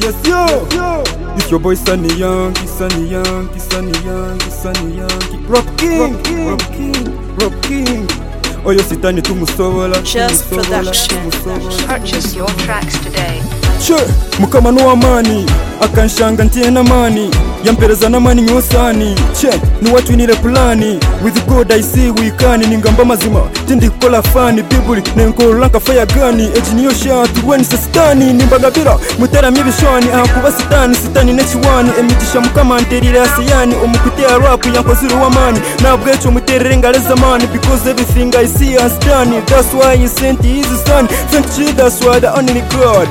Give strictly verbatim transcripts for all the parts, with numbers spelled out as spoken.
Yes yo, it's your boy Sunny Young, Sunny Young, Sunny Young, Sunny Young, Rob King, Rob King, Rob King. Oyo sitani tumusobola, Just Production. Purchase your tracks today. Che, mukama no amani, akanshanga ntiye na mani, yampereza na mani nyosani. Che, ni watu nile plani, with God I see we can. Ningamba mazima, tindi kola fani, bibuli, nenko lanka fire gani. Eji niyo shatu, weni sestani, nimbagabira, mutera mibishwani, akuba sitani, sitani nechiwani. Emitisha mukama anterire asiyani, omukutea rapu yankozuru wamani. Na bwecho muterere ngale zamani, because everything I see has done it. That's why he sent his son, thank you, that's why the only God.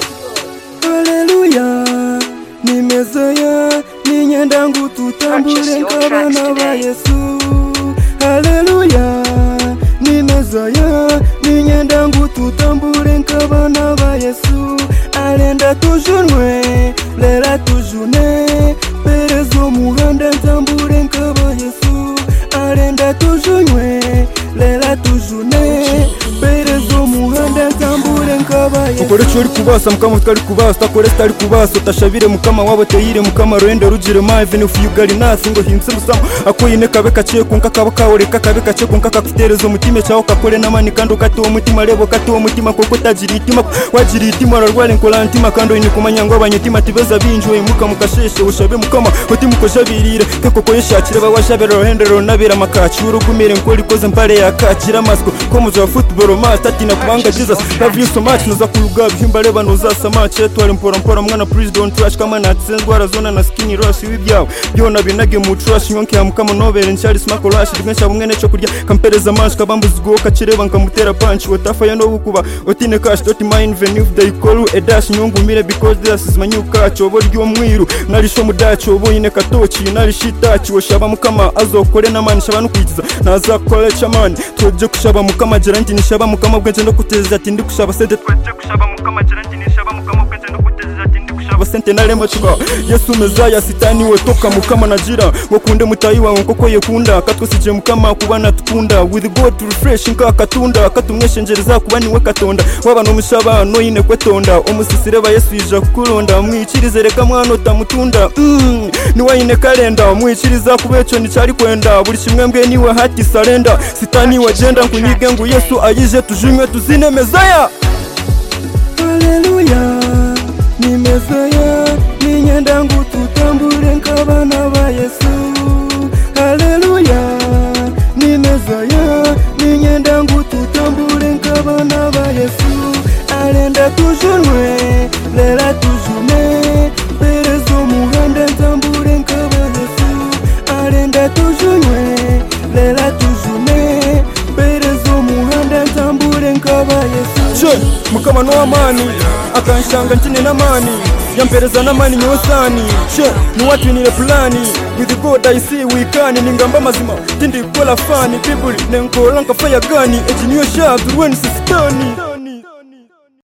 Hallelujah, nimezoea ninyenda ngututambule nkabana ba Yesu. Hallelujah, nimezoea ninyenda ngututambule nkabana ba Yesu. Alenda tujunwe, lela tujune, perezo muhanda ntambule nkaba Yesu. Alenda tujunwe, lela tujune, perezo muhanda ntambule nkaba Yesu. Ukore cyo uri kubasa mukama utari kubasa, takore stari kubasa, utashabire mukama wabo teyire mukama rwende rugire ma even if you got nothing ngo himse musama akoyine kabe kaciye kunka kaba kawore kakabe kaciye kunka kakuterezo mutime cyaho kakore namani kandi ukati wo mutima rebo kati wo mutima koko tajiri itima wajiri itima rwale nkola ntima kandi ni kumanya ngo abanyitima tibeza binjwe muka mukasheshe ushabe mukama mutima kojabirire koko yeshakire bawashabere rohendero nabira makaci urugumire nkoli koze mpare yakakira masko ko muzo football match tatina kubanga Jesus love you so much noza kuluga bihimba reba noza samache twari mpora mpora mwana president trash kama natsenzwa razona na skinny rush wibyawo byona binage mu trash nyonke ya mukama nobere nchari smako rush digensha bumwe neco kurya kampereza mash kabambuzgo kacireba nkamutera punch watafa ya no bukuba otine cash dot mind venue they call a dash nyongumire because this is my new catch oboryo mwiru narisho mudacho boyine katochi narishitachi woshaba mukama azokore namani shabanu kwikiza naza college man tuje kushaba mukama geranti nishaba mukama bwenje no kuteza ati ndi kushaba sente tuje kushaba mukama geranti nishaba mukama bwenje no kuteza ati ndi kushaba sente naremo chuka Yesu mezaya sitani we toka mukama najira ngokunde mutayi wawe nkoko yekunda katwe sije mukama kubana tukunda with God to refresh nka katunda katumweshenjereza kubani we katonda waba no mushaba no yine kwetonda omusisire ba Yesu ija kukulonda mwikirize reka mwana tamutunda mm, ni wayine kalenda mwikiriza kubecho ni cyari kwenda buri kimwe mbwe niwe hati surrender sitani wagenda nkunyige ngo Yesu ayije tujinywe tuzine mezaya. Hallelujah, nimezoea ninyenda ngututambule nkabana ba Yesu. Hallelujah, nimezoea ninyenda ngututambule nkabana ba Yesu. Alenda tujunwe, lela tujune, perezo muhanda ntambule nkaba Yesu. Alenda tujunwe, lela tujune, perezo muhanda ntambule nkaba Yesu. Che, mukama no amani, akanshanga ntine na mani, yampereza na mani nyosani. Che, ni watu nile plani, with God I see we can. Ningamba mazima, tindi kola fani, bibuli, nenko lanka fire gani, eji niyo shazu, weni sistani.